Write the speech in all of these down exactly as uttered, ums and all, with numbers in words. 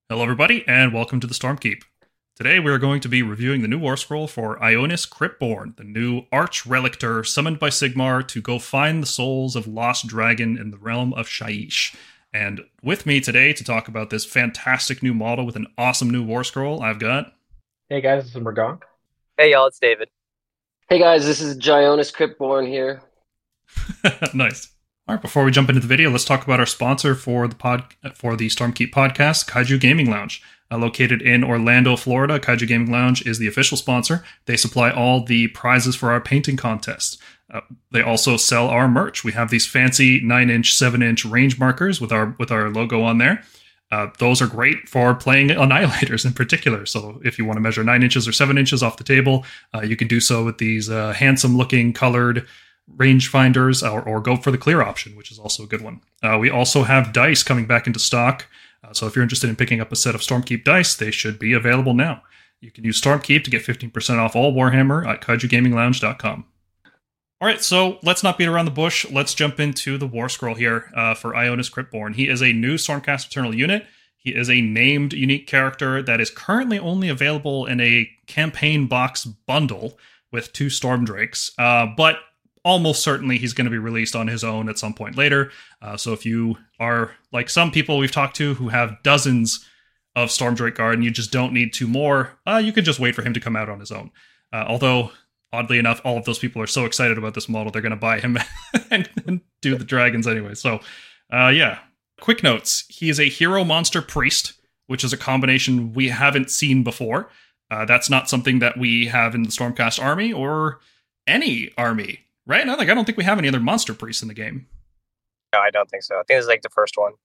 Hello, everybody, and welcome to the Stormkeep. Today, we are going to be reviewing the new War Scroll for Ionis Cryptborn, the new Arch Relictor summoned by Sigmar to go find the souls of Lost Dragon in the realm of Shyish. And with me today to talk about this fantastic new model with an awesome new War Scroll, I've got... Hey guys, this is Murgonk. Hey y'all, it's David. Hey guys, this is Gionis Cryptborn here. Nice. All right, before we jump into the video, let's talk about our sponsor for the pod for the Stormkeep podcast, Kaiju Gaming Lounge. Uh, located in Orlando, Florida, Kaiju Gaming Lounge is the official sponsor. They supply all the prizes for our painting contests. Uh, they also sell our merch. We have these fancy nine inch, seven inch range markers with our with our logo on there. Uh, those are great for playing Annihilators in particular. So if you want to measure nine inches or seven inches off the table, uh, you can do so with these uh, handsome-looking colored rangefinders, or, or go for the clear option, which is also a good one. Uh, we also have dice coming back into stock. Uh, so if you're interested in picking up a set of Stormkeep dice, they should be available now. You can use Stormkeep to get fifteen percent off all Warhammer at kaiju gaming lounge dot com. All right, so let's not beat around the bush. Let's jump into the War Scroll here uh, for Ionis Cryptborn. He is a new Stormcast Eternal unit. He is a named unique character that is currently only available in a campaign box bundle with two Stormdrakes, uh, but almost certainly he's going to be released on his own at some point later. Uh, so if you are like some people we've talked to who have dozens of Stormdrake Guard and you just don't need two more, uh, you could just wait for him to come out on his own. Uh, although, oddly enough, all of those people are so excited about this model, they're going to buy him and, and do the dragons anyway. So, uh, yeah. Quick notes. He is a hero monster priest, which is a combination we haven't seen before. Uh, that's not something that we have in the Stormcast army or any army. Right? No, like I don't think we have any other monster priests in the game. No, I don't think so. I think this is like the first one.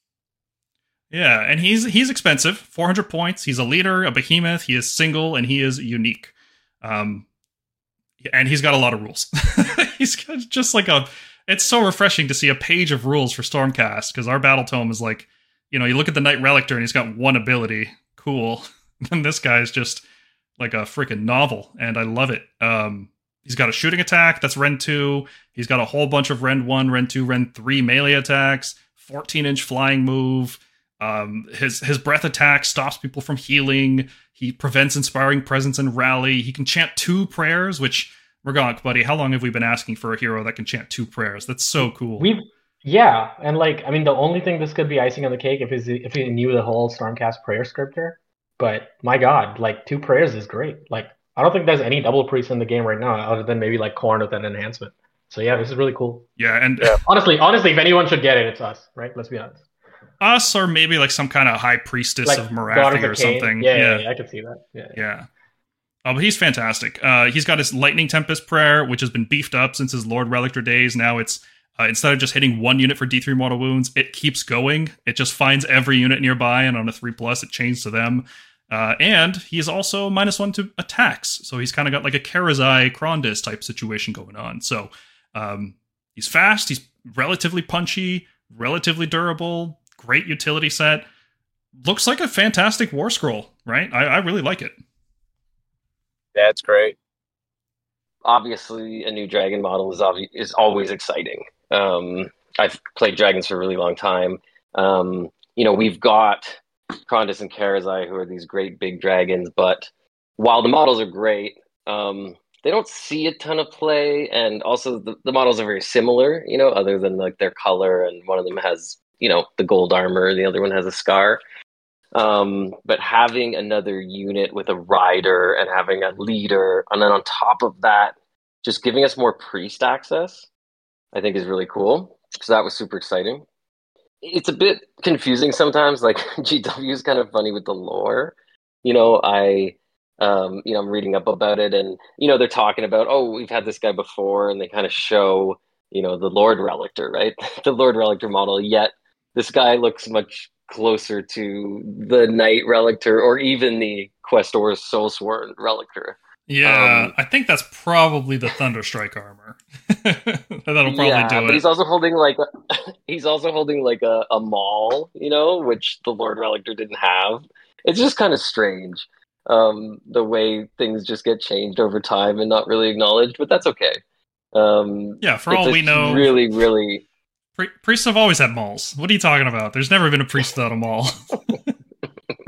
Yeah, and he's he's expensive, four hundred points. He's a leader, a behemoth. He is single, and he is unique. Um, and he's got a lot of rules. He's got just like a. It's so refreshing to see a page of rules for Stormcast because our battle tome is like, you know, you look at the Knight Relictor and he's got one ability. Cool. And this guy is just like a freaking novel, and I love it. Um. He's got a shooting attack, that's Rend two. He's got a whole bunch of Rend one, Rend two, Rend three melee attacks, fourteen inch flying move. Um, his his breath attack stops people from healing. He prevents inspiring presence and rally. He can chant two prayers, which, Murgonk, buddy, how long have we been asking for a hero that can chant two prayers? That's so cool. We've yeah, and like I mean, the only thing this could be icing on the cake if is if he knew the whole Stormcast prayer scripture. But my God, like two prayers is great. Like. I don't think there's any double priest in the game right now, other than maybe like Khorne with an enhancement. So yeah, this is really cool. Yeah, and yeah. honestly, honestly, if anyone should get it, it's us, right? Let's be honest. Us, or maybe like some kind of high priestess like of Morathi or something. Yeah, yeah, yeah, I could see that. Yeah, yeah. yeah. Oh, but he's fantastic. Uh, he's got his Lightning Tempest prayer, which has been beefed up since his Lord Relictor days. Now it's uh, instead of just hitting one unit for D three mortal wounds, it keeps going. It just finds every unit nearby, and on a three plus, it chains to them. Uh, and he's also minus one to attacks. So he's kind of got like a Karazai Krondys type situation going on. So um, he's fast, he's relatively punchy, relatively durable, great utility set. Looks like a fantastic War Scroll, right? I, I really like it. Yeah, it's great. Obviously, a new dragon model is obvi- is always exciting. Um, I've played dragons for a really long time. Um, you know, we've got Krondys and Karazai, who are these great big dragons, but while the models are great, um, they don't see a ton of play, and also the, the models are very similar, you know, other than like their color, and one of them has, you know, the gold armor, the other one has a scar. Um, but having another unit with a rider and having a leader, and then on top of that, just giving us more priest access, I think is really cool. So that was super exciting. It's a bit confusing sometimes. Like G W is kind of funny with the lore. You know, I, um, you know, I'm reading up about it, and you know, they're talking about, oh, we've had this guy before, and they kind of show, you know, the Lord Relictor, right? The Lord Relictor model. Yet this guy looks much closer to the Knight Relictor, or even the Questor's Soulsworn Relictor. Yeah, um, I think that's probably the Thunderstrike armor. That'll probably yeah, do it. But he's also holding like a, he's also holding like a, a maul, you know, which the Lord Relictor didn't have. It's just kind of strange, um, the way things just get changed over time and not really acknowledged. But that's okay. Um, yeah, for all we know, really, really, pri- priests have always had mauls. What are you talking about? There's never been a priest without a maul.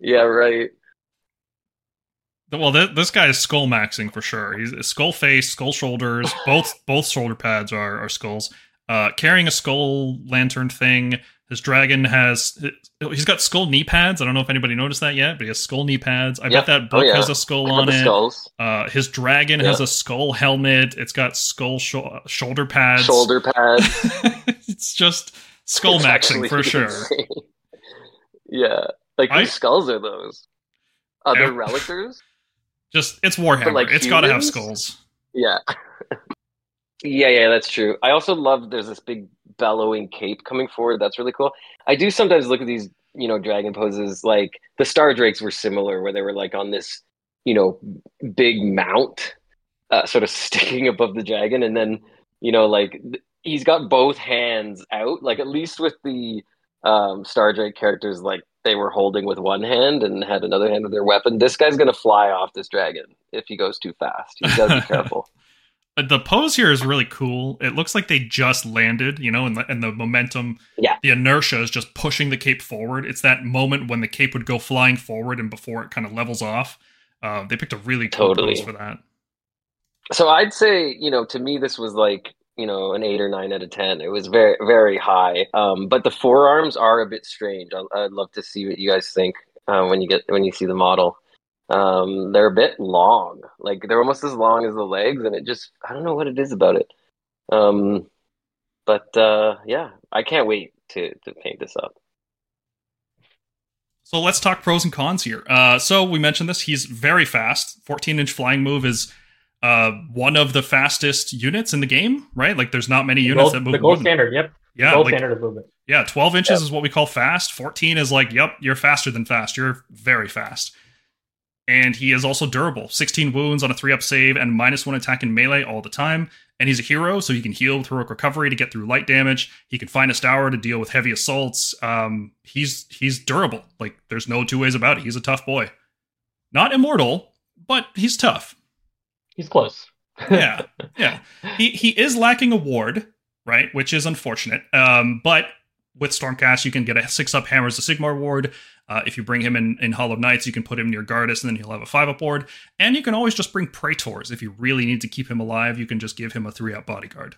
Yeah, right. Well, th- this guy is skull maxing for sure. He's skull face, skull shoulders. Both both shoulder pads are, are skulls. Uh, carrying a skull lantern thing. His dragon has he's got skull knee pads. I don't know if anybody noticed that yet, but he has skull knee pads. I Yep. bet that book Oh, yeah. has a skull I on the it. Skulls. Uh, his dragon Yeah. has a skull helmet. It's got skull sh- shoulder pads. Shoulder pads. It's just skull It's maxing actually for sure. insane. Yeah. Like, I- whose skulls are those? Are Yeah. they relictors? Just it's Warhammer. like, It's got to have humans? skulls. Yeah. Yeah, yeah, that's true. I also love there's this big bellowing cape coming forward. That's really cool. I do sometimes look at these, you know, dragon poses. Like the Star Drakes were similar, where they were like on this, you know, big mount, uh, sort of sticking above the dragon, and then, you know, like th- he's got both hands out. Like at least with the um, Star Drake characters, like they were holding with one hand and had another hand with their weapon. This guy's gonna fly off this dragon if he goes too fast. He's got to be careful. The pose here is really cool. It looks like they just landed, you know, and the, and the momentum, Yeah. the inertia is just pushing the cape forward. It's that moment when the cape would go flying forward and before it kind of levels off. Uh, they picked a really cool Totally. pose for that. So I'd say, you know, to me, this was like, you know, an eight or nine out of ten. It was very, very high. Um, but the forearms are a bit strange. I, I'd love to see what you guys think uh, when you get when you see the model. Um, they're a bit long, like they're almost as long as the legs, and it just I don't know what it is about it. Um, but uh, yeah, I can't wait to to paint this up. So let's talk pros and cons here. Uh, so we mentioned this. He's very fast. fourteen inch flying move is uh, one of the fastest units in the game, right? Like there's not many The units gold, that move the more gold than- standard, yep. Yeah, gold like, standard of movement. yeah, twelve inches Yep. is what we call fast. fourteen is like, yep, you're faster than fast. You're very fast. And he is also durable. sixteen wounds on a three up save and minus one attack in melee all the time. And he's a hero, so he can heal with heroic recovery to get through light damage. He can find a Stour to deal with heavy assaults. Um, he's he's durable. Like, there's no two ways about it. He's a tough boy. Not immortal, but he's tough. He's close. Yeah, yeah. He he is lacking a ward, right? Which is unfortunate. Um, but with Stormcast, you can get a six up Hammers the Sigmar ward. Uh, if you bring him in, in Hollow Knights, you can put him near Gardas, and then he'll have a five up ward. And you can always just bring Praetors. If you really need to keep him alive, you can just give him a three up bodyguard.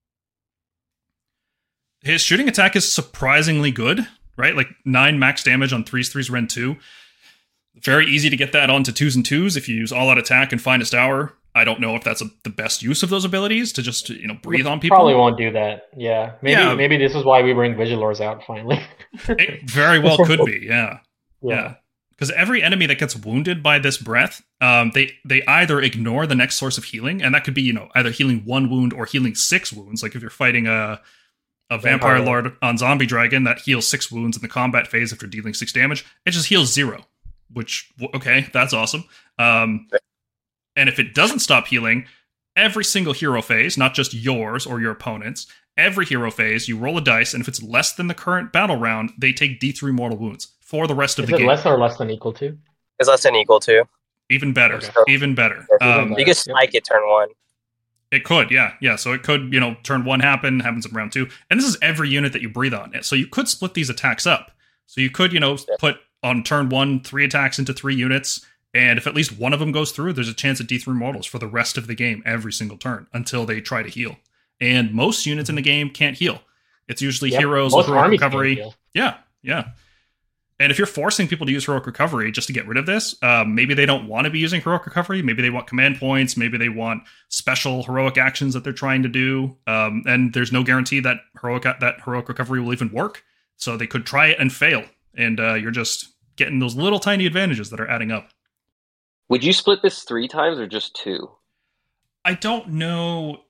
His shooting attack is surprisingly good, right? Like nine max damage on threes, threes, Ren two. Very easy to get that onto twos and twos if you use all out attack and find a Stour. I don't know if that's a, the best use of those abilities to just, you know, breathe on people. Probably won't do that. Yeah. Maybe Yeah. maybe this is why we bring Vigilors out finally. It very well could be, yeah. yeah. Yeah. Because every enemy that gets wounded by this breath, um, they, they either ignore the next source of healing, and that could be, you know, either healing one wound or healing six wounds. Like if you're fighting a, a Vampire, Vampire Lord on Zombie Dragon that heals six wounds in the combat phase after dealing six damage, it just heals zero. Which, okay, that's awesome. Um, and if it doesn't stop healing, every single hero phase, not just yours or your opponent's, every hero phase, you roll a dice, and if it's less than the current battle round, they take D three mortal wounds for the rest of Is the it game. less or less than equal to? It's less than equal to. Even better. Okay. Even better. Even Um, better. You can spike it turn one. It could, yeah. Yeah, so it could, you know, turn one happen, happens in round two. And this is every unit that you breathe on. So you could split these attacks up. So you could, you know, Yeah. put on turn one, three attacks into three units. And if at least one of them goes through, there's a chance at D three mortals for the rest of the game every single turn until they try to heal. And most units in the game can't heal. It's usually Yep. heroes Most with heroic armies can't recovery. heal. Yeah, yeah. And if you're forcing people to use heroic recovery just to get rid of this, um, maybe they don't want to be using heroic recovery. Maybe they want command points. Maybe they want special heroic actions that they're trying to do. Um, and there's no guarantee that heroic that heroic recovery will even work. So they could try it and fail. And uh, you're just getting those little tiny advantages that are adding up. Would you split this three times or just two? I don't know.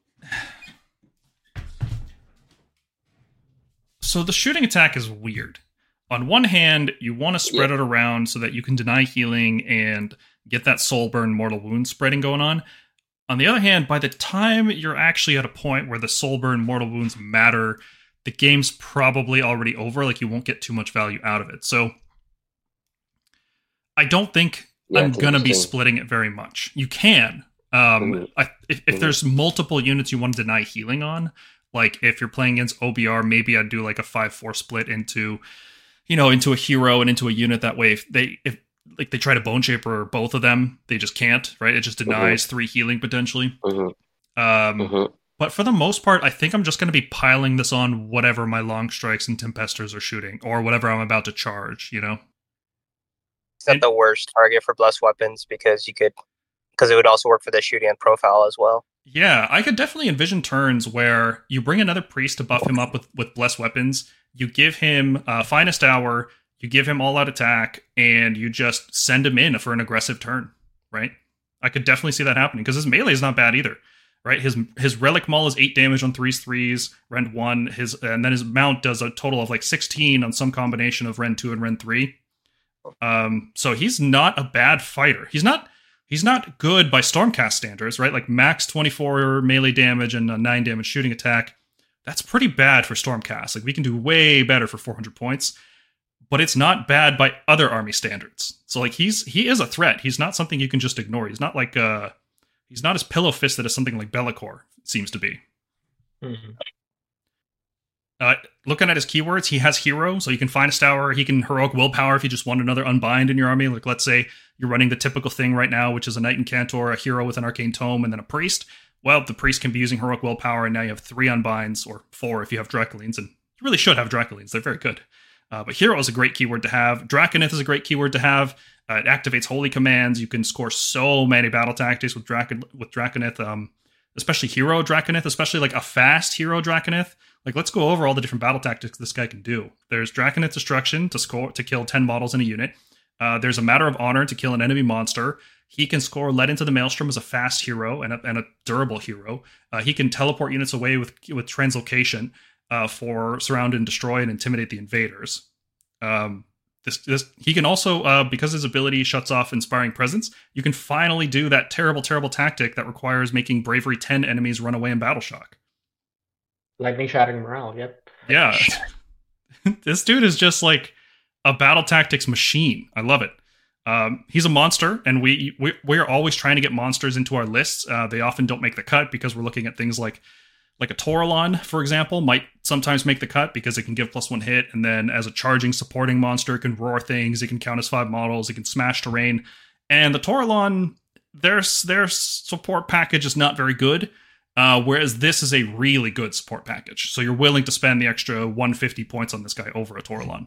So the shooting attack is weird. On one hand, you want to spread Yeah. it around so that you can deny healing and get that soul burn mortal wound spreading going on. On the other hand, by the time you're actually at a point where the soul burn mortal wounds matter, the game's probably already over. Like, you won't get too much value out of it. So I don't think Yeah, I'm it's going to be interesting. splitting it very much. You can. Um, Mhm. I, if, if Mhm. there's multiple units you want to deny healing on, like if you're playing against O B R, maybe I'd do like a five four split into, you know, into a hero and into a unit that way. If they if like they try to Bone Shaper both of them, they just can't, right? It just denies mm-hmm. three healing potentially. Mm-hmm. Um, mm-hmm. But for the most part, I think I'm just going to be piling this on whatever my Long Strikes and Tempestors are shooting, or whatever I'm about to charge, you know? It's not and, the worst target for Blessed Weapons, because you could, because it would also work for the shooting and profile as well. Yeah, I could definitely envision turns where you bring another priest to buff him up with, with Blessed Weapons, you give him uh, Finest Hour, you give him all-out attack, and you just send him in for an aggressive turn, right? I could definitely see that happening, because his melee is not bad either. Right, his his relic maul is eight damage on threes threes, rend one, his and then his mount does a total of like sixteen on some combination of rend two and rend three. Um, so he's not a bad fighter. He's not he's not good by Stormcast standards, right? Like max twenty-four melee damage and a nine damage shooting attack. That's pretty bad for Stormcast. Like we can do way better for four hundred points, but it's not bad by other army standards. So like he's he is a threat. He's not something you can just ignore. He's not like uh He's not as pillow-fisted as something like Be'lakor seems to be. Mm-hmm. Uh, looking at his keywords, he has Hero, so you can find a Stour. He can Heroic Willpower if you just want another Unbind in your army. Like, let's say you're running the typical thing right now, which is a Knight Incantor, a Hero with an Arcane Tome, and then a Priest. Well, the Priest can be using Heroic Willpower, and now you have three Unbinds, or four if you have Dracolines, and you really should have Dracolines. They're very good. Uh, but Hero is a great keyword to have. Draconith is a great keyword to have. Uh, it activates Holy Commands. You can score so many battle tactics with Drac- with Draconith, um, especially Hero Draconith, especially like a fast Hero Draconith. Like, let's go over all the different battle tactics this guy can do. There's Draconith Destruction to score to kill ten models in a unit. Uh, there's a Matter of Honor to kill an enemy monster. He can score Led into the Maelstrom as a fast hero and a, and a durable hero. Uh, he can teleport units away with with Translocation uh, for Surround and Destroy and Intimidate the Invaders. Um, This, this he can also, uh, because his ability shuts off Inspiring Presence, you can finally do that terrible, terrible tactic that requires making Bravery ten enemies run away in Battle Shock. Lightning Shattering Morale, yep. Yeah. This dude is just like a battle tactics machine. I love it. Um, he's a monster, and we, we, we're always trying to get monsters into our lists. Uh, they often don't make the cut because we're looking at things like Like a Toralon, for example, might sometimes make the cut because it can give plus one hit, and then as a charging supporting monster, it can roar things, it can count as five models, it can smash terrain. And the Toralon, their, their support package is not very good, uh, whereas this is a really good support package. So you're willing to spend the extra one hundred fifty points on this guy over a Toralon.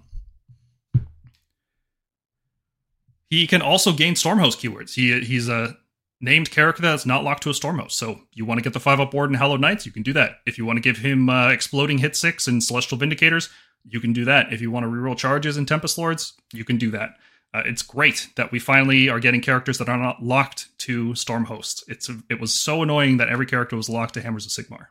He can also gain Stormhost keywords. He He's a named character that's not locked to a Stormhost. So you want to get the five up board in Hallowed Knights, you can do that. If you want to give him uh, Exploding Hit six and Celestial Vindicators, you can do that. If you want to reroll charges in Tempest Lords, you can do that. Uh, it's great that we finally are getting characters that are not locked to Stormhost. It's It was so annoying that every character was locked to Hammers of Sigmar.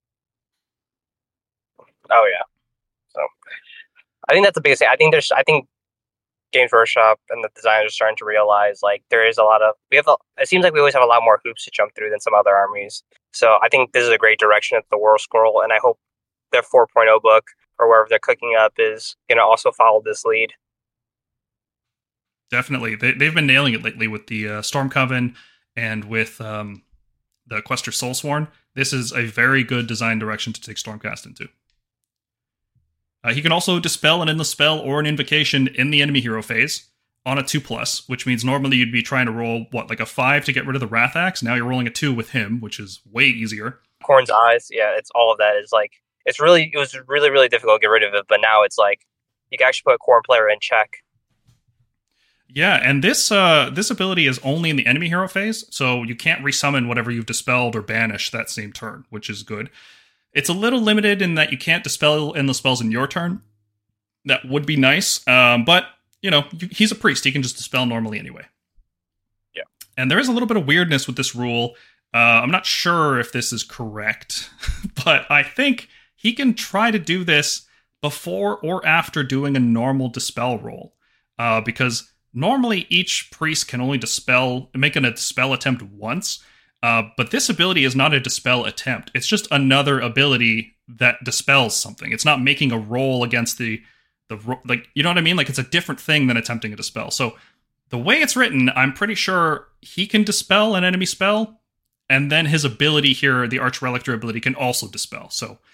Oh, yeah. So I think that's the biggest thing. I think there's, I think Games Workshop and the designers are starting to realize like there is a lot of we have a, it seems like we always have a lot more hoops to jump through than some other armies. So I think this is a great direction at the World Scroll, and I hope their four point oh book or wherever they're cooking up is going to also follow this lead. Definitely, they, they've been nailing it lately with the uh, Storm Coven and with um, the Questor Soulsworn. This is a very good design direction to take Stormcast into. Uh, he can also dispel an endless spell or an invocation in the enemy hero phase on a two plus, which means normally you'd be trying to roll, what, like a five to get rid of the Wrath Axe? Now you're rolling a two with him, which is way easier. Khorne's Eyes, yeah, it's all of that. It's like, it's really, it was really, really difficult to get rid of it, but now it's like, you can actually put a Khorne player in check. Yeah, and this uh, this ability is only in the enemy hero phase, so you can't resummon whatever you've dispelled or banished that same turn, which is good. It's a little limited in that you can't dispel endless spells in your turn. That would be nice, um, but, you know, you, he's a priest. He can just dispel normally anyway. Yeah. And there is a little bit of weirdness with this rule. Uh, I'm not sure if this is correct, but I think he can try to do this before or after doing a normal dispel roll. Uh, because normally each priest can only dispel, make a dispel attempt once. Uh, but this ability is not a dispel attempt. It's just another ability that dispels something. It's not making a roll against the, the like, you know what I mean? Like, it's a different thing than attempting a dispel. So the way it's written, I'm pretty sure he can dispel an enemy spell, and then his ability here, the Arch Relictor ability, can also dispel. So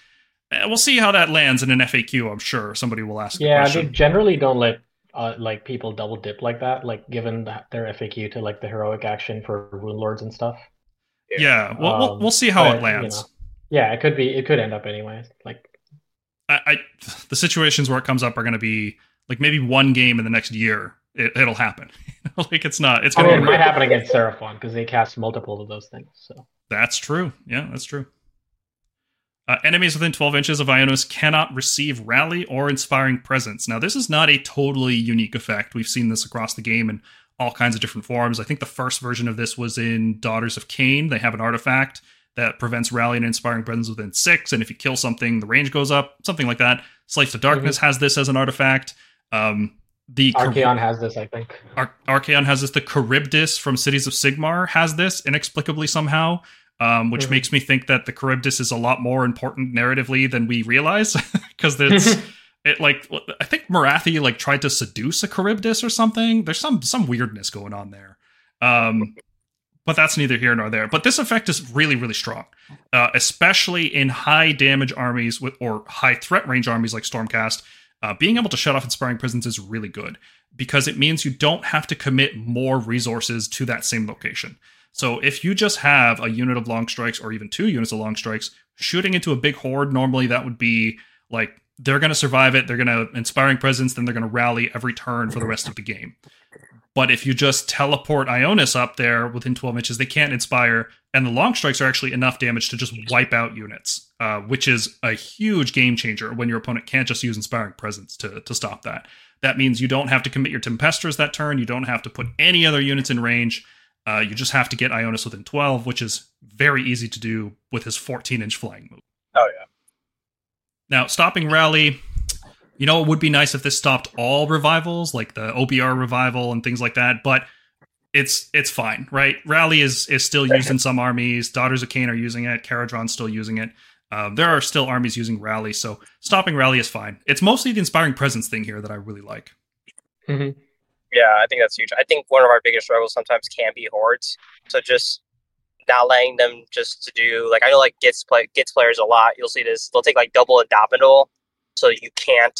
Uh, We'll see how that lands in an F A Q, I'm sure. Somebody will ask a Yeah, they question. generally don't let uh, like people double dip like that, like given that their F A Q to like the heroic action for Rune Lords and stuff. Yeah, we'll, we'll, Um, we'll see how but, it lands. You know, yeah, it could be. It could end up anyway. Like, I, I the situations where it comes up are going to be like maybe one game in the next year. It, it'll happen. Like it's not. It's I going mean, to it be. might happen against Seraphon because they cast multiple of those things. So That's true. Yeah, that's true. Uh, enemies within twelve inches of Ionis cannot receive Rally or Inspiring Presence. Now, this is not a totally unique effect. We've seen this across the game in all kinds of different forms. I think the first version of this was in Daughters of Cain. They have an artifact that prevents Rally and Inspiring Presence within six, and if you kill something, the range goes up, something like that. Slaves to Darkness mm-hmm. has this as an artifact. Um, the Archaon Char- has this, I think. Ar- Archaon has this. The Charybdis from Cities of Sigmar has this inexplicably somehow. Um, which mm-hmm. makes me think that the Charybdis is a lot more important narratively than we realize, because it's it like I think Morathi like tried to seduce a Charybdis or something. There's some some weirdness going on there, um, but that's neither here nor there. But this effect is really really strong, uh, especially in high damage armies with or high threat range armies like Stormcast. Uh, being able to shut off Inspiring Presence is really good because it means you don't have to commit more resources to that same location. So if you just have a unit of long strikes or even two units of long strikes shooting into a big horde, normally that would be like they're going to survive it. They're going to Inspiring Presence, then they're going to rally every turn for the rest of the game. But if you just teleport Ionis up there within twelve inches, they can't inspire. And the long strikes are actually enough damage to just wipe out units, uh, which is a huge game changer when your opponent can't just use Inspiring Presence to, to stop that. That means you don't have to commit your Tempestors that turn. You don't have to put any other units in range. Uh, you just have to get Ionis within twelve, which is very easy to do with his fourteen-inch flying move. Oh, yeah. Now, stopping Rally, you know, it would be nice if this stopped all revivals, like the O B R revival and things like that, but it's it's fine, right? Rally is, is still used in some armies. Daughters of Cain are using it. Caradron's still using it. Um, there are still armies using Rally, so stopping Rally is fine. It's mostly the Inspiring Presence thing here that I really like. Mm-hmm. Yeah, I think that's huge. I think one of our biggest struggles sometimes can be hordes. So just not letting them just to do like I know like gets play gets players a lot. You'll see this. They'll take like double Indomitable, so you can't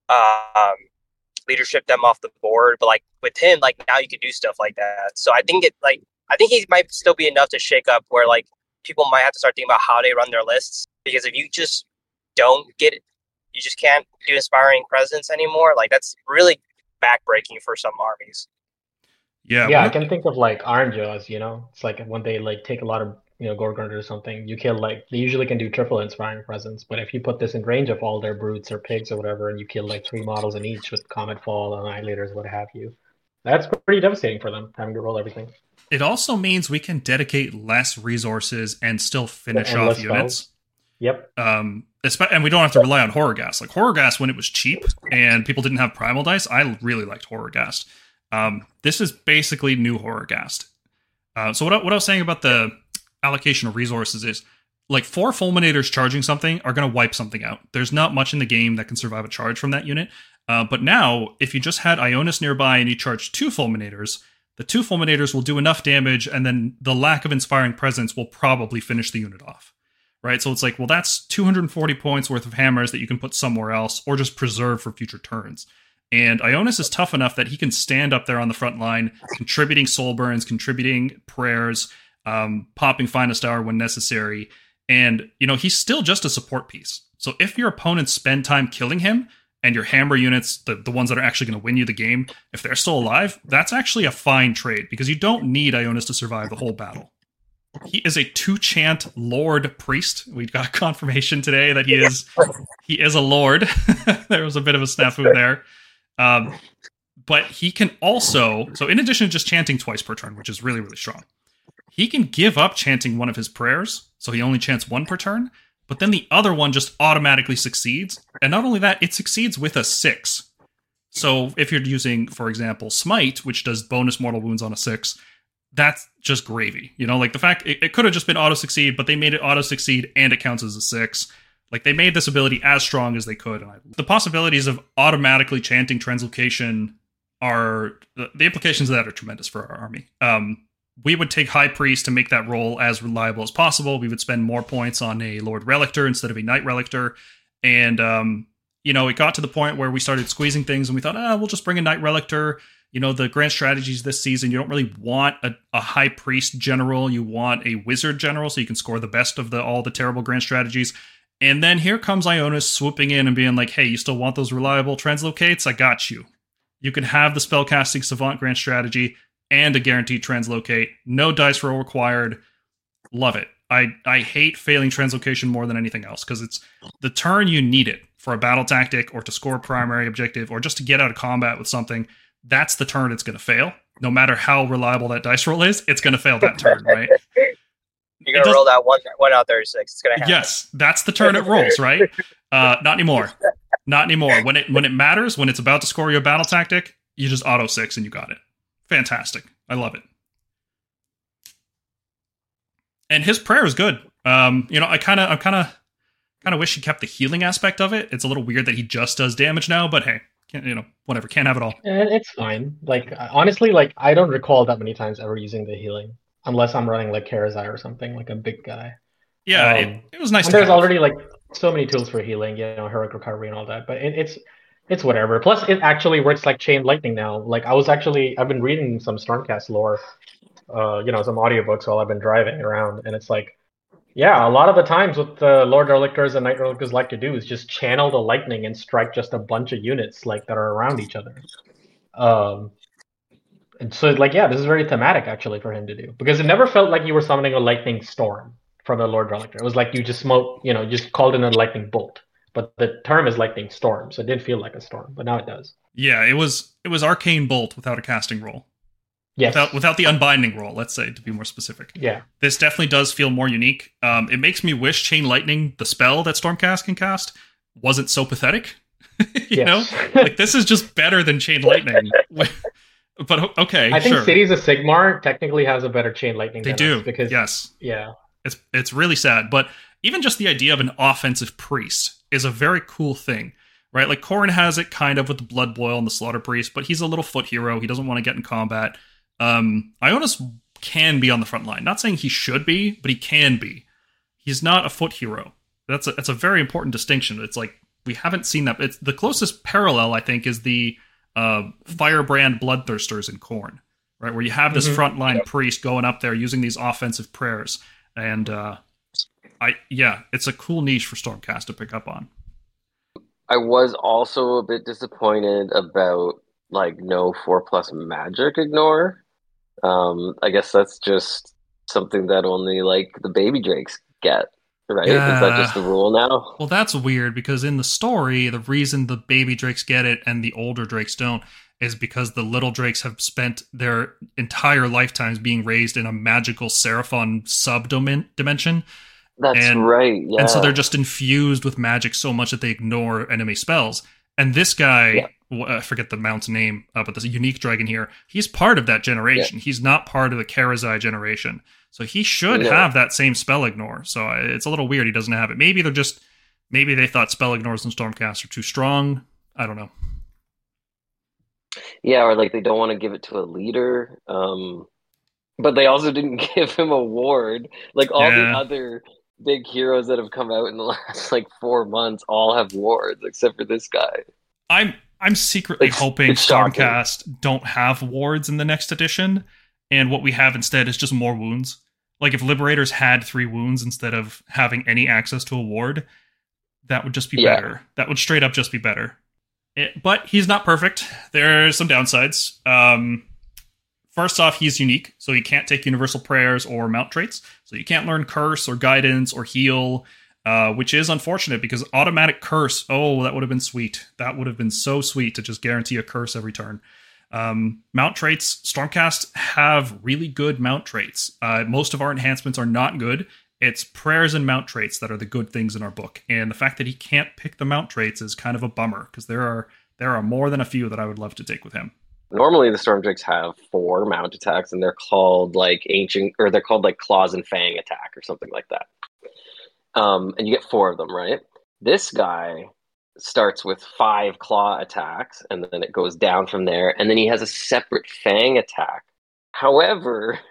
um, leadership them off the board. But like with him, like now you can do stuff like that. So I think it like I think he might still be enough to shake up where like people might have to start thinking about how they run their lists, because if you just don't get it, you just can't do Inspiring Presence anymore. Like that's really backbreaking for some armies. Yeah, yeah, what? I can think of like Iron Jaws, you know, it's like when they like take a lot of you know Gorgons or something, you kill like they usually can do triple Inspiring Presence, but if you put this in range of all their brutes or pigs or whatever, and you kill like three models in each with Comet Fall, Annihilators, what have you, that's pretty devastating for them having to roll everything. It also means we can dedicate less resources and still finish And off less units. spells. Yep. Um, and we don't have to rely on Horror Gas. Like Horror Gas, when it was cheap and people didn't have Primal Dice, I really liked Horror Gas. Um, this is basically new Horror Gas. Uh, so what I, what I was saying about the allocation of resources is, like, four Fulminators charging something are going to wipe something out. There's not much in the game that can survive a charge from that unit. Uh, but now, if you just had Ionis nearby and you charge two Fulminators, the two Fulminators will do enough damage, and then the lack of Inspiring Presence will probably finish the unit off. Right? So it's like, well, that's two hundred forty points worth of hammers that you can put somewhere else or just preserve for future turns. And Ionis is tough enough that he can stand up there on the front line, contributing soul burns, contributing prayers, um, popping Finest Hour when necessary. And, you know, he's still just a support piece. So if your opponents spend time killing him and your hammer units, the, the ones that are actually going to win you the game, if they're still alive, that's actually a fine trade because you don't need Ionis to survive the whole battle. He is a two-chant Lord Priest. We got a confirmation today that he is he is a Lord. There was a bit of a snafu there. Um, but he can also, so in addition to just chanting twice per turn, which is really, really strong, he can give up chanting one of his prayers, so he only chants one per turn, but then the other one just automatically succeeds. And not only that, it succeeds with a six. So if you're using, for example, Smite, which does bonus mortal wounds on a six, that's just gravy. You know, like the fact it, it could have just been auto succeed, but they made it auto succeed and it counts as a six. Like they made this ability as strong as they could. And I, the possibilities of automatically chanting translocation are the, the implications of that are tremendous for our army. Um, we would take High Priest to make that role as reliable as possible. We would spend more points on a Lord Relictor instead of a Knight Relictor. And, um, you know, it got to the point where we started squeezing things and we thought, ah, we'll just bring a Knight Relictor. You know, the grand strategies this season, you don't really want a, a High Priest general. You want a Wizard general so you can score the best of the all the terrible grand strategies. And then here comes Ionis swooping in and being like, hey, you still want those reliable translocates? I got you. You can have the spellcasting Savant grand strategy and a guaranteed translocate. No dice roll required. Love it. I, I hate failing translocation more than anything else because it's the turn you need it for a battle tactic or to score a primary objective or just to get out of combat with something. That's the turn it's going to fail. No matter how reliable that dice roll is, it's going to fail that turn, right? You're going to roll that one, one out thirty-six. It's going to happen. Yes, that's the turn it rolls, right? Uh, not anymore. Not anymore. When it when it matters, when it's about to score you a battle tactic, you just auto six and you got it. Fantastic. I love it. And his prayer is good. Um, you know, I kind of, I kind of, kind of wish he kept the healing aspect of it. It's a little weird that he just does damage now, but hey, can't, you know, whatever. Can't have it all. And it's fine. Like honestly, like I don't recall that many times ever using the healing, unless I'm running like Karazai or something, like a big guy. Yeah, um, it, it was nice. And to there's have. already like so many tools for healing, you know, heroic recovery and all that. But it, it's it's whatever. Plus, it actually works like chain lightning now. Like I was actually, I've been reading some Stormcast lore. Uh, you know, some audiobooks while I've been driving around, and it's like, yeah, a lot of the times what the Lord Relictors and Knight Relictors like to do is just channel the lightning and strike just a bunch of units like that are around each other. Um, and so like, yeah, this is very thematic actually for him to do because it never felt like you were summoning a lightning storm from the Lord Relictor. It was like you just smote, you know, just called in a lightning bolt. But the term is lightning storm, so it didn't feel like a storm, but now it does. Yeah, it was it was arcane bolt without a casting roll. Yes. Without without the unbinding roll, let's say, to be more specific. Yeah. This definitely does feel more unique. Um, it makes me wish Chain Lightning, the spell that Stormcast can cast, wasn't so pathetic. you Yes. know? Like, this is just better than Chain Lightning. But, okay, I think sure. Cities of Sigmar technically has a better Chain Lightning They than do, us because, yes. yeah. It's it's really sad. But even just the idea of an offensive priest is a very cool thing. Right? Like, Khorne has it kind of with the Blood Boil and the Slaughter Priest, but he's a little foot hero. He doesn't want to get in combat. Um, Ionis can be on the front line. Not saying he should be, but he can be. He's not a foot hero. That's a, that's a very important distinction. It's like, we haven't seen that. It's the closest parallel, I think, is the uh, Firebrand Bloodthirsters in Khorne, right? Where you have this Mhm. frontline priest going up there using these offensive prayers. And, uh, I yeah, it's a cool niche for Stormcast to pick up on. I was also a bit disappointed about like no four plus magic ignore. Um, I guess that's just something that only like the baby drakes get, right? Yeah. Is that just the rule now? Well, that's weird because in the story, the reason the baby drakes get it and the older drakes don't is because the little drakes have spent their entire lifetimes being raised in a magical Seraphon subdimension. That's And- right. Yeah. And so they're just infused with magic so much that they ignore enemy spells. And this guy, Yeah. w- I forget the mount's name, uh, but this unique dragon here, he's part of that generation. He's not part of the Karazai generation. So he should Yeah. have that same spell ignore. So uh, it's a little weird he doesn't have it. Maybe they're just, maybe they thought spell ignores in Stormcast are too strong. I don't know. Yeah, or like they don't want to give it to a leader. Um, but they also didn't give him a ward. Like all Yeah. the other big heroes that have come out in the last like four months all have wards except for this guy. I'm I'm secretly It's- hoping it's shocking. Stormcast don't have wards in the next edition, and what we have instead is just more wounds. Like if Liberators had three wounds instead of having any access to a ward, that would just be Yeah. better. That would straight up just be better. It- but he's not perfect. There's some downsides. Um, first off, he's unique, so he can't take universal prayers or mount traits. So you can't learn curse or guidance or heal. Uh, which is unfortunate because automatic curse, oh, that would have been sweet. That would have been so sweet to just guarantee a curse every turn. Um, mount traits, Stormcast have really good mount traits. Uh, most of our enhancements are not good. It's prayers and mount traits that are the good things in our book. And the fact that he can't pick the mount traits is kind of a bummer because there are there are more than a few that I would love to take with him. Normally the Storm Drakes have four mount attacks and they're called like ancient or they're called like claws and fang attack or something like that. Um, and you get four of them, right? This guy starts with five claw attacks, and then it goes down from there, and then he has a separate fang attack. However,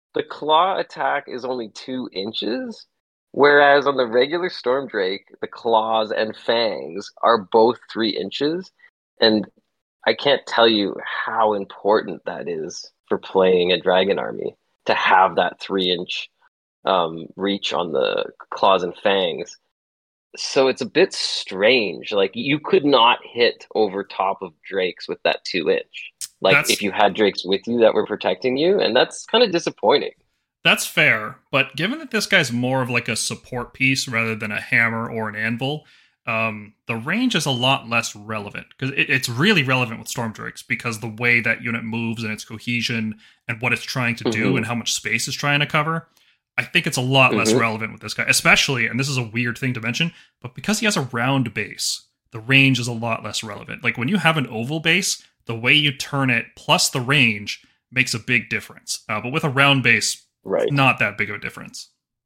the claw attack is only two inches, whereas on the regular Storm Drake, the claws and fangs are both three inches. And I can't tell you how important that is for playing a dragon army to have that three inch um, reach on the claws and fangs. So it's a bit strange. Like, you could not hit over top of drakes with that two inch. Like, that's, if you had drakes with you that were protecting you, and that's kind of disappointing. That's fair, but given that this guy's more of like a support piece rather than a hammer or an anvil, um, the range is a lot less relevant, because it, it's really relevant with Storm Drakes because the way that unit moves and its cohesion and what it's trying to do mm-hmm. and how much space it's trying to cover. I think it's a lot mm-hmm. less relevant with this guy, especially, and this is a weird thing to mention, but because he has a round base, the range is a lot less relevant. Like, when you have an oval base, the way you turn it plus the range makes a big difference. Uh, but with a round base, right, not that big of a difference.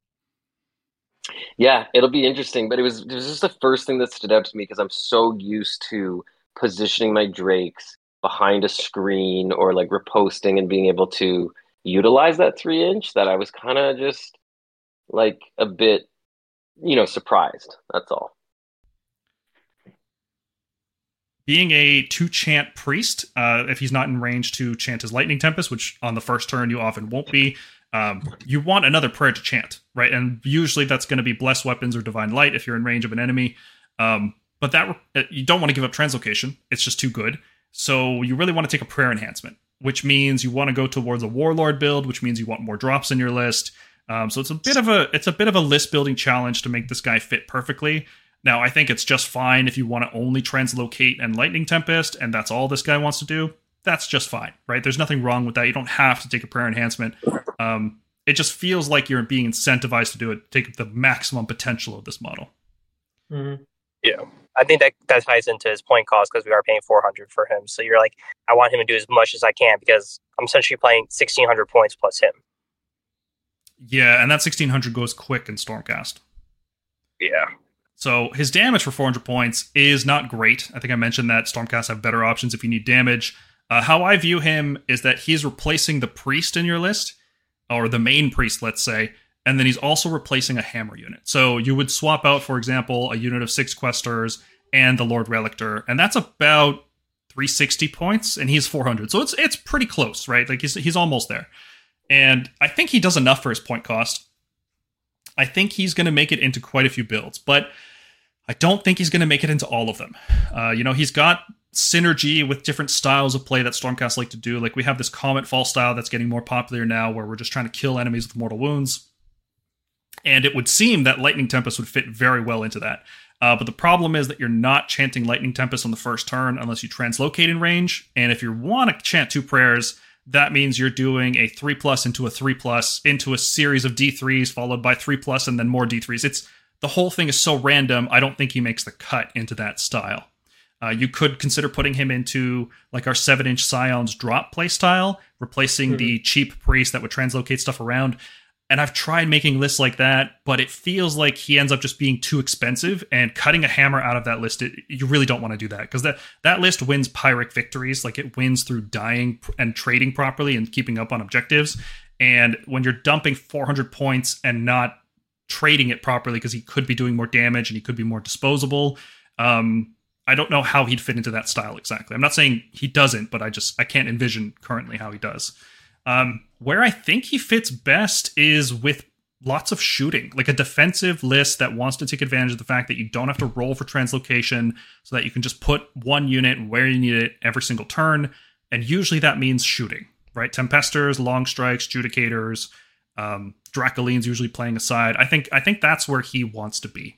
Yeah, it'll be interesting, but it was, it was just the first thing that stood out to me because I'm so used to positioning my drakes behind a screen or like reposting and being able to utilize that three inch that I was kind of just like a bit, you know, surprised. That's all. Being a two chant priest, uh, if he's not in range to chant his Lightning Tempest, which on the first turn you often won't be, um, you want another prayer to chant, right? And usually that's going to be Blessed Weapons or Divine Light if you're in range of an enemy. Um, but that you don't want to give up Translocation. It's just too good. So you really want to take a prayer enhancement, which means you want to go towards a Warlord build, which means you want more drops in your list. Um, so it's a bit of a it's a bit of a list building challenge to make this guy fit perfectly. Now, I think it's just fine if you want to only translocate and Lightning Tempest, and that's all this guy wants to do. That's just fine, right? There's nothing wrong with that. You don't have to take a prayer enhancement. Um, it just feels like you're being incentivized to do it, take the maximum potential of this model. Mm-hmm. Yeah. I think that, that ties into his point cost because we are paying four hundred for him. So you're like, I want him to do as much as I can because I'm essentially playing sixteen hundred points plus him. Yeah, and that sixteen hundred goes quick in Stormcast. Yeah. So his damage for four hundred points is not great. I think I mentioned that Stormcast have better options if you need damage. Uh, how I view him is that he's replacing the priest in your list, or the main priest, let's say, and then he's also replacing a hammer unit. So you would swap out, for example, a unit of six questers and the Lord Relictor, and that's about three hundred sixty points, and he's four hundred. So it's it's pretty close, right? Like he's he's almost there. And I think he does enough for his point cost. I think he's going to make it into quite a few builds, but I don't think he's going to make it into all of them. Uh, you know, he's got synergy with different styles of play that Stormcast like to do. Like, we have this Comet Fall style that's getting more popular now, where we're just trying to kill enemies with mortal wounds. And it would seem that Lightning Tempest would fit very well into that. Uh, but the problem is that you're not chanting Lightning Tempest on the first turn unless you translocate in range. And if you want to chant two prayers, that means you're doing a three plus into a three plus into a series of D threes followed by three plus and then more D threes. It's the whole thing is so random. I don't think he makes the cut into that style. Uh, you could consider putting him into like our seven inch Scions drop play style, replacing mm-hmm. the cheap priest that would translocate stuff around. And I've tried making lists like that, but it feels like he ends up just being too expensive, and cutting a hammer out of that list, it, you really don't want to do that, because that, that list wins Pyrrhic victories. Like, it wins through dying and trading properly and keeping up on objectives. And when you're dumping four hundred points and not trading it properly because he could be doing more damage and he could be more disposable, um, I don't know how he'd fit into that style exactly. I'm not saying he doesn't, but I just I can't envision currently how he does. Um, where I think he fits best is with lots of shooting, like a defensive list that wants to take advantage of the fact that you don't have to roll for translocation, so that you can just put one unit where you need it every single turn. And usually that means shooting, right? Tempesters, Long Strikes, Judicators, um, Dracolines usually playing aside. I think I think that's where he wants to be.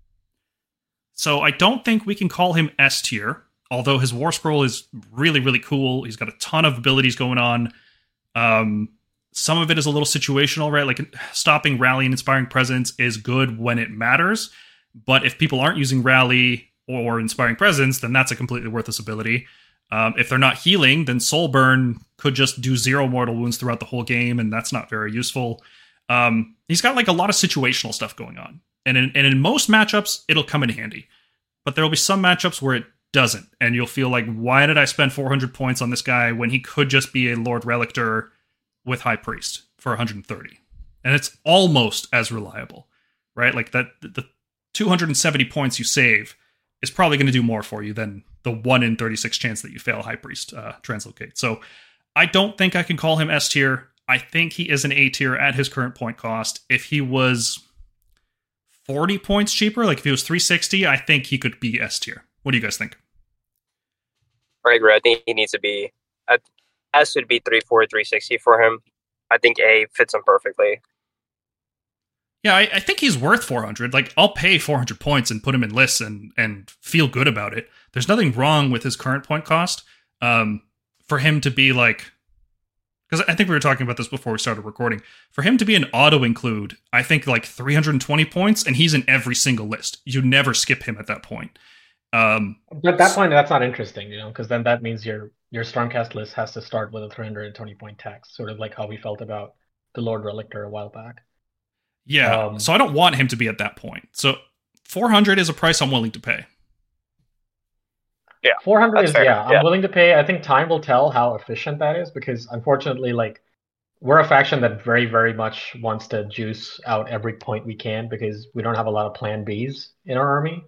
So I don't think we can call him S tier, although his War Scroll is really, really cool. He's got a ton of abilities going on. Um, some of it is a little situational, right? Like, stopping Rally and Inspiring Presence is good when it matters, but if people aren't using Rally or Inspiring Presence, then that's a completely worthless ability. Um, if they're not healing, then Soulburn could just do zero mortal wounds throughout the whole game, and that's not very useful. Um, he's got like a lot of situational stuff going on, and in, and in most matchups, it'll come in handy. But there will be some matchups where it doesn't, and you'll feel like, why did I spend four hundred points on this guy when he could just be a Lord Relictor with High Priest? for one hundred thirty. And it's almost as reliable, right? Like that, the two hundred seventy points you save is probably going to do more for you than the one in thirty-six chance that you fail High Priest uh, Translocate. So I don't think I can call him S tier. I think he is an A tier at his current point cost. If he was forty points cheaper, like if he was three sixty, I think he could be S tier. What do you guys think? I agree. I think he needs to be, uh, S would be three forty, three sixty for him. I think A fits him perfectly. Yeah, I, I think he's worth four hundred. Like, I'll pay four hundred points and put him in lists and, and feel good about it. There's nothing wrong with his current point cost. Um, for him to be like, because I think we were talking about this before we started recording. For him to be an auto include, I think like three hundred twenty points, and he's in every single list. You never skip him at that point. Um, but at that point, that's not interesting, you know, because then that means your your Stormcast list has to start with a three hundred twenty point tax, sort of like how we felt about the Lord Relictor a while back. Yeah, um, so I don't want him to be at that point. So four hundred is a price I'm willing to pay. Yeah, four hundred is, fair. yeah, I'm yeah. willing to pay. I think time will tell how efficient that is, because unfortunately, like, we're a faction that very, very much wants to juice out every point we can because we don't have a lot of plan Bs in our army.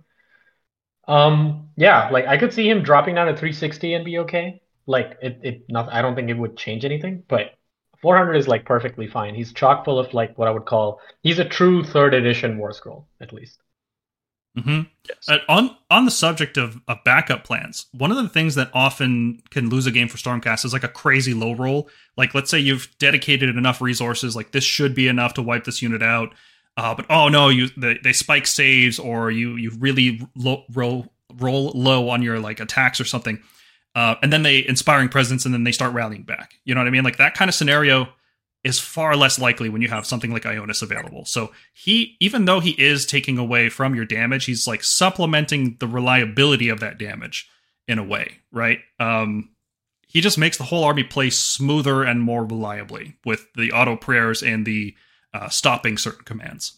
Um, yeah, like, I could see him dropping down to three sixty and be okay. Like, it, it not, I don't think it would change anything, but four hundred is, like, perfectly fine. He's chock full of, like, what I would call, he's a true third edition War Scroll, at least. Mm-hmm. Yes. Uh, on on the subject of, of backup plans, one of the things that often can lose a game for Stormcast is like a crazy low roll. Like, let's say you've dedicated enough resources, like this should be enough to wipe this unit out, uh, but oh no, you they, they spike saves, or you you really low, roll roll low on your like attacks or something, uh, and then they inspiring presence, and then they start rallying back. You know what I mean? Like that kind of scenario is far less likely when you have something like Ionis available. So he, even though he is taking away from your damage, he's like supplementing the reliability of that damage in a way, right? Um, he just makes the whole army play smoother and more reliably with the auto prayers and the uh, stopping certain commands.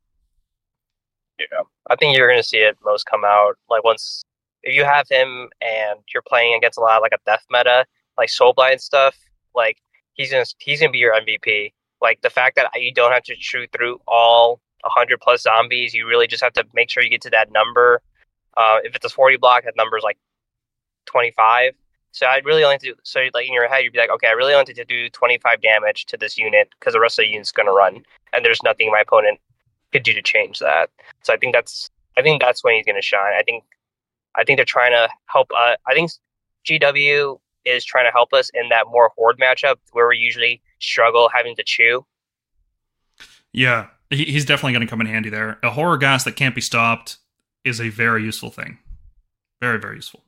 Yeah, I think you're going to see it most come out like once if you have him and you're playing against a lot of like a death meta, like Soulblind stuff, like He's gonna he's gonna be your M V P. Like the fact that you don't have to shoot through all one hundred plus zombies, you really just have to make sure you get to that number. Uh, if it's a forty block, that number is like twenty-five. So I really only have to do, so like in your head you'd be like, okay, I really wanted to do twenty-five damage to this unit because the rest of the unit's gonna run, and there's nothing my opponent could do to change that. So I think that's I think that's when he's gonna shine. I think I think they're trying to help. Uh, I think G W is trying to help us in that more horde matchup where we usually struggle having to chew. Yeah, he, he's definitely going to come in handy there. A horror gas that can't be stopped is a very useful thing. Very, very useful.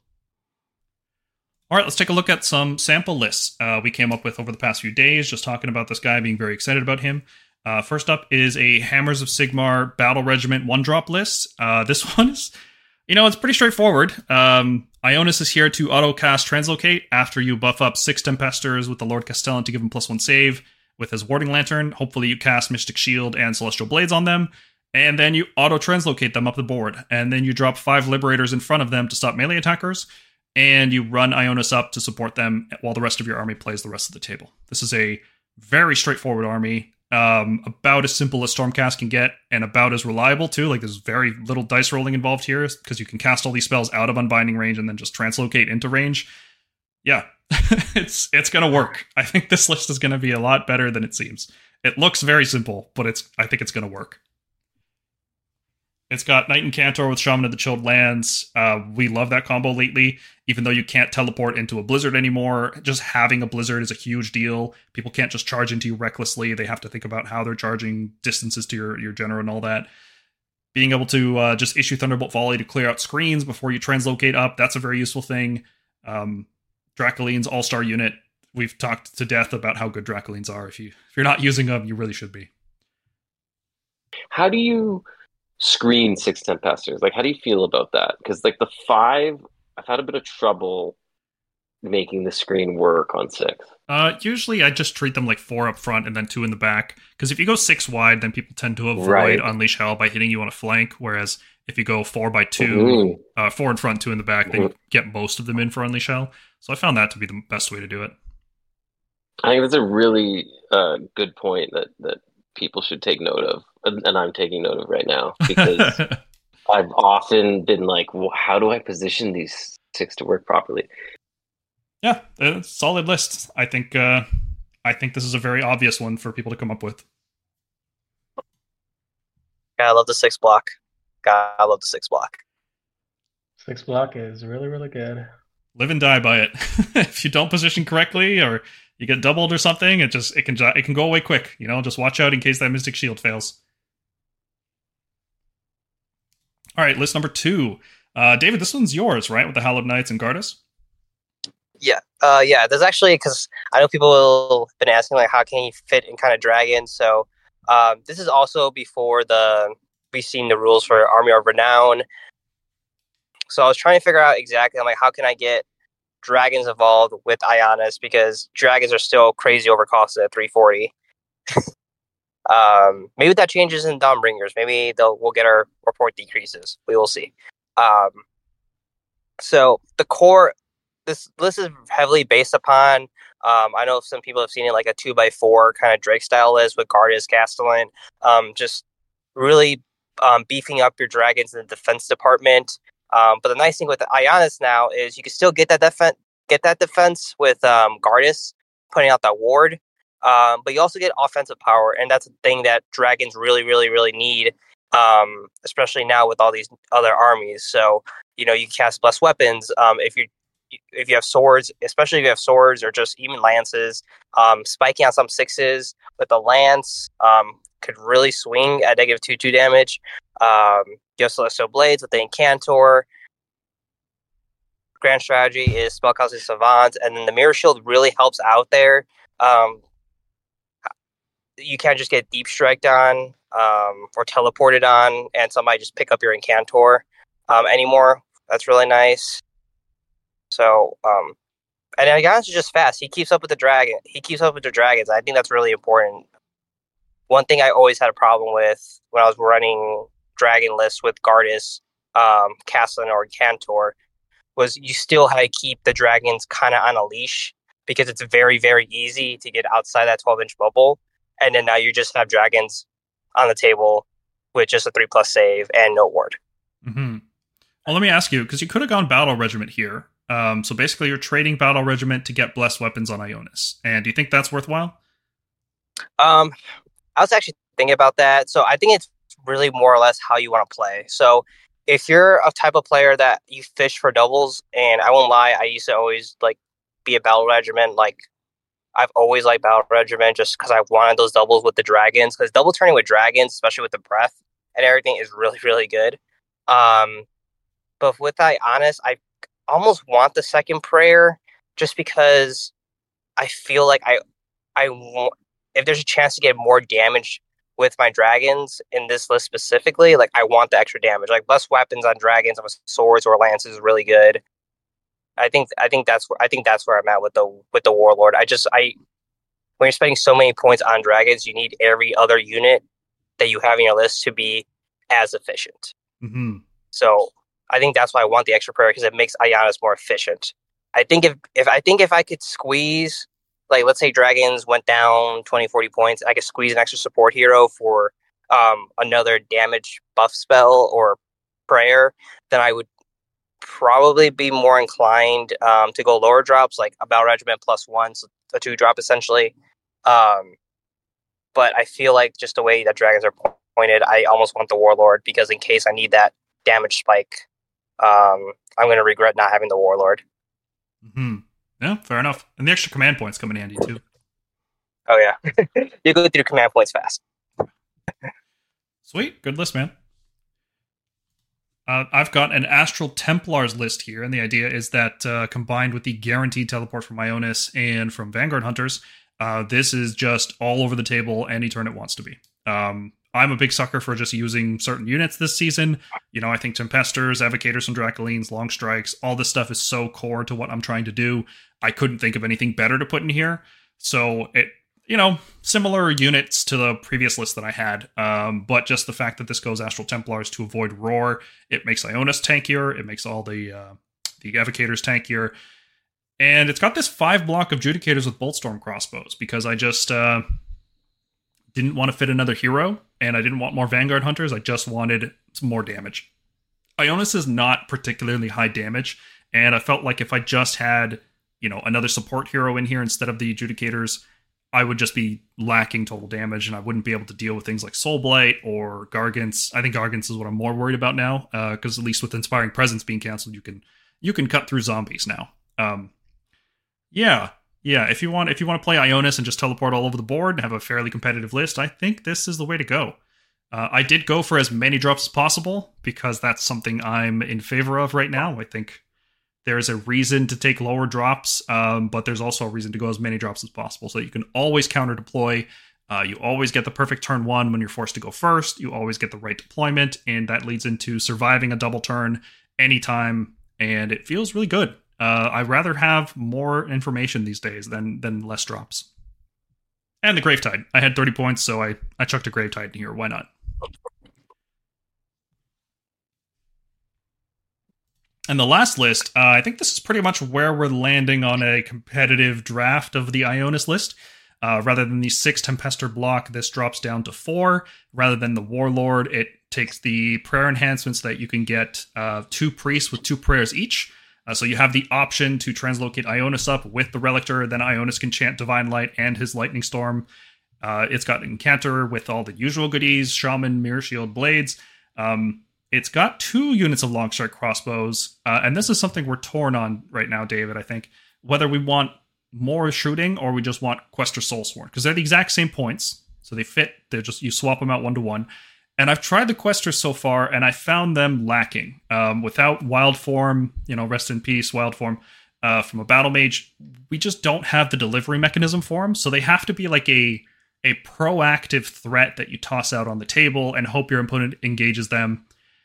All right, let's take a look at some sample lists uh, we came up with over the past few days, just talking about this guy, being very excited about him. Uh, first up is a Hammers of Sigmar Battle Regiment one-drop list. Uh, this one is, you know, it's pretty straightforward. Um, Ionis is here to auto-cast Translocate after you buff up six Tempestors with the Lord Castellan to give him plus one save with his Warding Lantern. Hopefully you cast Mystic Shield and Celestial Blades on them, and then you auto-translocate them up the board. And then you drop five Liberators in front of them to stop melee attackers, and you run Ionis up to support them while the rest of your army plays the rest of the table. This is a very straightforward army. Um, about as simple as Stormcast can get, and about as reliable too. Like there's very little dice rolling involved here because you can cast all these spells out of unbinding range and then just translocate into range. Yeah, it's it's gonna work. I think this list is gonna be a lot better than it seems. It looks very simple, but it's I think it's gonna work. It's got Knight and Cantor with Shaman of the Chilled Lands. Uh, we love that combo lately. Even though you can't teleport into a blizzard anymore, just having a blizzard is a huge deal. People can't just charge into you recklessly. They have to think about how they're charging distances to your, your general and all that. Being able to uh, just issue Thunderbolt Volley to clear out screens before you translocate up, that's a very useful thing. Um, Dracoline's all-star unit. We've talked to death about how good Dracolines are. If, you, if you're not using them, you really should be. How do you screen six Tempestors? Like, how do you feel about that? Because, like, the five, I've had a bit of trouble making the screen work on six. Uh, usually I just treat them like four up front and then two in the back. Because if you go six wide, then people tend to avoid Right. Unleash Hell by hitting you on a flank. Whereas if you go four by two, Mhm. uh, four in front, two in the back, then you Mhm. get most of them in for Unleash Hell. So I found that to be the best way to do it. I think that's a really uh, good point that that people should take note of, and and I'm taking note of right now because I've often been like, well, how do I position these six to work properly? Yeah, uh, solid list. I think uh, I think this is a very obvious one for people to come up with. Yeah, I love the six block. God, I love the six block. Six block is really, really good. Live and die by it. If you don't position correctly, or you get doubled or something, it just it can it can go away quick. You know, just watch out in case that Mystic Shield fails. All right, list number two. Uh, David, this one's yours, right? With the Hallowed Knights and Gardas. Yeah, uh, yeah. There's actually, because I know people have been asking like, how can he fit in kind of dragon? So um, this is also before the we've seen the rules for Army of Renown. So I was trying to figure out exactly, I'm like, how can I get dragons involved with Ionis, because dragons are still crazy overcosted at three forty. um, maybe that changes in Dawnbringers. Maybe they'll we'll get our report decreases. We will see. Um, so the core. This list is heavily based upon, um, I know some people have seen it like a two by four kind of Drake style list with Gardas, Castellan, um, just really um, beefing up your dragons in the defense department. Um, but the nice thing with the Ionis now is you can still get that defense, get that defense with um, Gardas putting out that ward, um, but you also get offensive power, and that's a thing that dragons really, really, really need, um, especially now with all these other armies. So you know you can cast blessed weapons um, if you if you have swords, especially if you have swords or just even lances. Um, spiking on some sixes with the lance um, could really swing at negative two two damage. Um, you have Celestial Blades with the Incantor. Grand strategy is Spellcasting Savant, and then the Mirror Shield really helps out there. Um, you can't just get Deep Striked on um, or teleported on, and somebody just pick up your Incantor um, anymore. That's really nice. So, um, and Ionis is just fast. He keeps up with the dragon. He keeps up with the dragons. I think that's really important. One thing I always had a problem with when I was running dragon lists with Gardas, um, Castellan, or Cantor was you still had to keep the dragons kind of on a leash because it's very, very easy to get outside that twelve inch bubble. And then now you just have dragons on the table with just a three plus save and no ward. Mm-hmm. Well, let me ask you, because you could have gone Battle Regiment here. Um, so basically, you're trading Battle Regiment to get blessed weapons on Ionis. And do you think that's worthwhile? Um, I was actually thinking about that. So I think it's really more or less how you want to play. So if you're a type of player that you fish for doubles, and I won't lie, I used to always like be a Battle Regiment. Like I've always liked Battle Regiment just because I wanted those doubles with the dragons. Because double turning with dragons, especially with the breath and everything, is really, really good. Um, but with Ionis, I almost want the second prayer just because I feel like I I want, if there's a chance to get more damage with my dragons in this list specifically, like I want the extra damage. Like less weapons on dragons with swords or lances is really good. I think I think that's where I think that's where I'm at with the with the warlord. I just I when you're spending so many points on dragons, you need every other unit that you have in your list to be as efficient. Mm-hmm. So I think that's why I want the extra prayer, because it makes Ionis more efficient. I think if, if I think if I could squeeze, like let's say dragons went down twenty, forty points, I could squeeze an extra support hero for um, another damage buff spell or prayer, then I would probably be more inclined um, to go lower drops, like a Battle Regiment plus one, so a two drop essentially. Um, but I feel like just the way that dragons are pointed, I almost want the Warlord, because in case I need that damage spike, um, I'm going to regret not having the Warlord. Mm-hmm. Yeah, fair enough. And the extra command points come in handy too. Oh yeah, you go through command points fast. Sweet, good list, man. Uh, I've got an Astral Templars list here, and the idea is that uh, combined with the guaranteed teleport from Ionis and from Vanguard Hunters, uh, this is just all over the table any turn it wants to be. Um, I'm a big sucker for just using certain units this season. You know, I think Tempesters, Evocators from Dracolines, Long Strikes, all this stuff is so core to what I'm trying to do. I couldn't think of anything better to put in here. So it, you know, similar units to the previous list that I had. Um, but just the fact that this goes Astral Templars to avoid Roar, it makes Ionis tankier. It makes all the, uh, the Evocators tankier. And it's got this five block of Judicators with Boltstorm crossbows because I just uh, didn't want to fit another hero, and I didn't want more Vanguard Hunters. I just wanted some more damage. Ionis is not particularly high damage, and I felt like if I just had, you know, another support hero in here instead of the Adjudicators, I would just be lacking total damage, and I wouldn't be able to deal with things like Soul Blight or Gargants. I think Gargants is what I'm more worried about now, because uh, at least with Inspiring Presence being canceled, you can you can cut through zombies now. Um, yeah, yeah. If you want, if you want to play Ionis and just teleport all over the board and have a fairly competitive list, I think this is the way to go. Uh, I did go for as many drops as possible because that's something I'm in favor of right now. I think there's a reason to take lower drops, um, but there's also a reason to go as many drops as possible so that you can always counter deploy. Uh, you always get the perfect turn one when you're forced to go first. You always get the right deployment, and that leads into surviving a double turn anytime, and it feels really good. Uh, I'd rather have more information these days than than less drops. And the Gravetide. I had thirty points, so I, I chucked a Gravetide in here. Why not? And the last list, uh, I think this is pretty much where we're landing on a competitive draft of the Ionis list. Uh, rather than the six Tempester block, this drops down to four. Rather than the Warlord, it takes the prayer enhancements that you can get uh, two priests with two prayers each. Uh, so you have the option to translocate Ionis up with the Relictor, then Ionis can chant Divine Light and his Lightning Storm. Uh, it's got Incanter with all the usual goodies, Shaman, Mirror Shield, Blades. Um... It's got two units of long strike crossbows, uh, and this is something we're torn on right now, David, I think. Whether we want more shooting or we just want Quester Soulsworn, because they're the exact same points, so they fit. They're just, you swap them out one to one. And I've tried the Questers so far, and I found them lacking. Um, without Wild Form, you know, rest in peace, Wild Form, uh, from a Battle Mage, we just don't have the delivery mechanism for them, so they have to be like a, a proactive threat that you toss out on the table and hope your opponent engages them.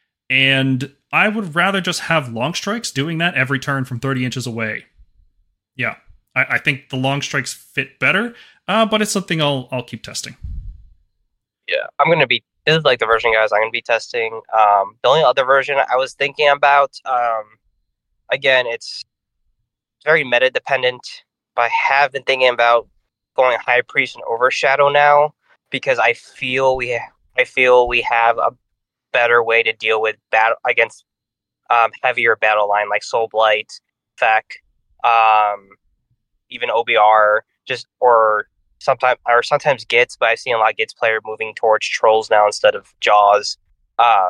And I would rather just have long strikes doing that every turn from thirty inches away. Yeah, I, I think the long strikes fit better, uh, but it's something I'll I'll keep testing. Yeah, I'm going to be, this is like the version, guys, I'm going to be testing. Um, the only other version I was thinking about, um, again, it's very meta dependent, but I have been thinking about going High Priest and Overshadow now, because I feel we, I feel we have a better way to deal with battle against um, heavier battle line like Soul Blight, Feck, um, even O B R, just or sometimes or sometimes Gits, but I've seen a lot of Gits player moving towards Trolls now instead of Jaws. Um,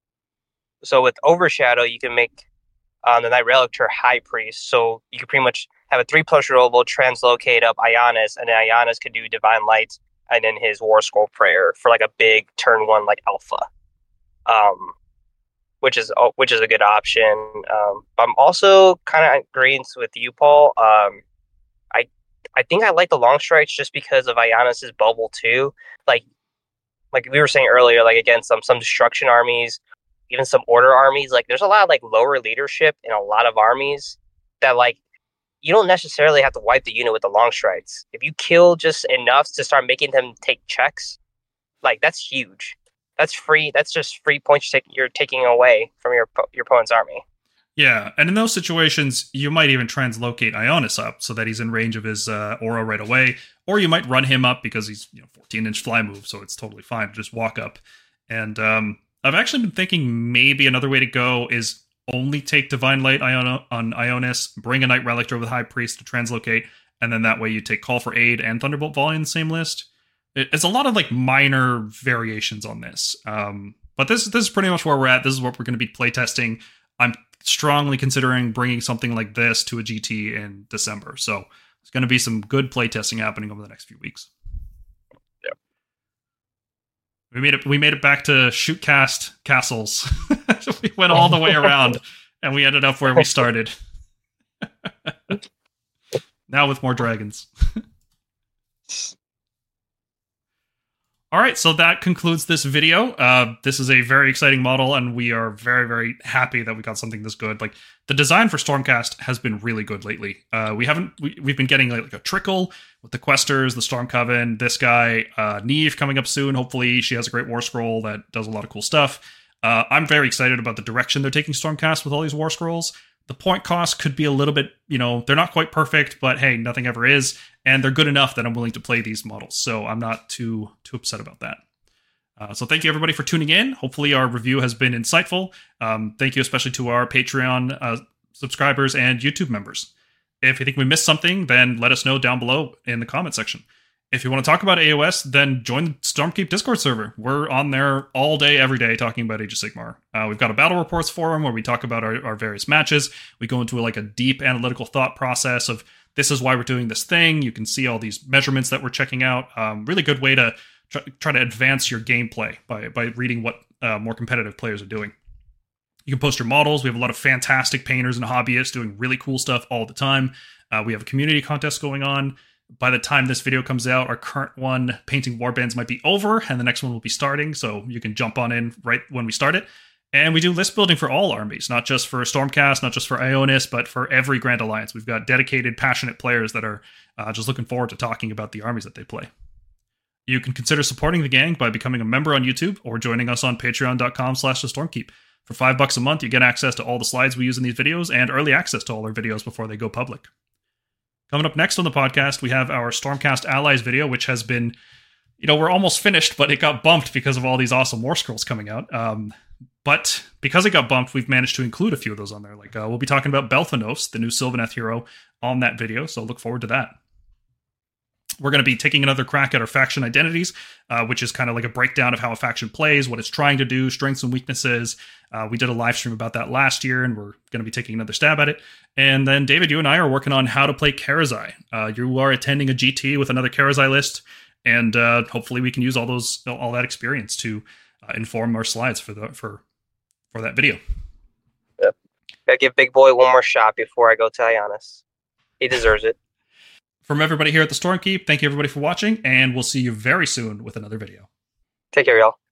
so with Overshadow, you can make um, the Knight Relictor High Priest, so you can pretty much have a three plus rollable, translocate up Ionis, and then Ionis could do Divine Light and then his War Scroll Prayer for like a big turn one like Alpha. Um, which is which is a good option. Um, I'm also kind of agreeing with you, Paul. Um, I I think I like the long strikes just because of Ionis's bubble too. Like like we were saying earlier, like against some some destruction armies, even some order armies. Like there's a lot of like lower leadership in a lot of armies that like you don't necessarily have to wipe the unit with the long strikes. If you kill just enough to start making them take checks, like that's huge. That's free. That's just free points you're taking away from your your opponent's army. Yeah, and in those situations, you might even translocate Ionis up so that he's in range of his uh, aura right away, or you might run him up because he's you know fourteen inch fly move, so it's totally fine to just walk up. And um, I've actually been thinking maybe another way to go is only take Divine Light Ion- on Ionis, bring a Knight Relictor with High Priest to translocate, and then that way you take Call for Aid and Thunderbolt Volley in the same list. It's a lot of like minor variations on this, um, but this this is pretty much where we're at. This is what we're going to be playtesting. I'm strongly considering bringing something like this to a G T in December, so there's going to be some good playtesting happening over the next few weeks. Yeah, we made it. We made it back to Shootcast Castles. We went all the way around, and we ended up where we started. Now with more dragons. All right, so that concludes this video. Uh, this is a very exciting model, and we are very, very happy that we got something this good. Like the design for Stormcast has been really good lately. Uh, we haven't we, we've been getting like, like a trickle with the Questers, the Storm Coven, this guy, uh, Neve coming up soon. Hopefully, she has a great War Scroll that does a lot of cool stuff. Uh, I'm very excited about the direction they're taking Stormcast with all these War Scrolls. The point cost could be a little bit, you know, they're not quite perfect, but hey, nothing ever is. And they're good enough that I'm willing to play these models. So I'm not too too upset about that. Uh, so thank you, everybody, for tuning in. Hopefully our review has been insightful. Um, thank you especially to our Patreon uh, subscribers and YouTube members. If you think we missed something, then let us know down below in the comment section. If you want to talk about A O S, then join the Stormkeep Discord server. We're on there all day, every day, talking about Age of Sigmar. Uh, we've got a battle reports forum where we talk about our, our various matches. We go into a, like a deep analytical thought process of this is why we're doing this thing. You can see all these measurements that we're checking out. Um, really good way to try, try to advance your gameplay by, by reading what uh, more competitive players are doing. You can post your models. We have a lot of fantastic painters and hobbyists doing really cool stuff all the time. Uh, we have a community contest going on. By the time this video comes out, our current one, Painting Warbands, might be over, and the next one will be starting, so you can jump on in right when we start it. And we do list building for all armies, not just for Stormcast, not just for Ionis, but for every Grand Alliance. We've got dedicated, passionate players that are uh, just looking forward to talking about the armies that they play. You can consider supporting the gang by becoming a member on YouTube or joining us on patreon.com slash the Stormkeep. For five bucks a month, you get access to all the slides we use in these videos and early access to all our videos before they go public. Coming up next on the podcast, we have our Stormcast Allies video, which has been, you know, we're almost finished, but it got bumped because of all these awesome War Scrolls coming out. Um, but because it got bumped, we've managed to include a few of those on there. Like, uh, we'll be talking about Belthanos, the new Sylvaneth hero, on that video, so look forward to that. We're going to be taking another crack at our faction identities, uh, which is kind of like a breakdown of how a faction plays, what it's trying to do, strengths and weaknesses. Uh, we did a live stream about that last year, and we're going to be taking another stab at it. And then, David, you and I are working on how to play Karazai. Uh, you are attending a G T with another Karazai list, and uh, hopefully we can use all those all that experience to uh, inform our slides for the for for that video. Yep. Gotta give Big Boy one more shot before I go to Ionis. He deserves it. From everybody here at the Stormkeep, thank you everybody for watching, and we'll see you very soon with another video. Take care, y'all.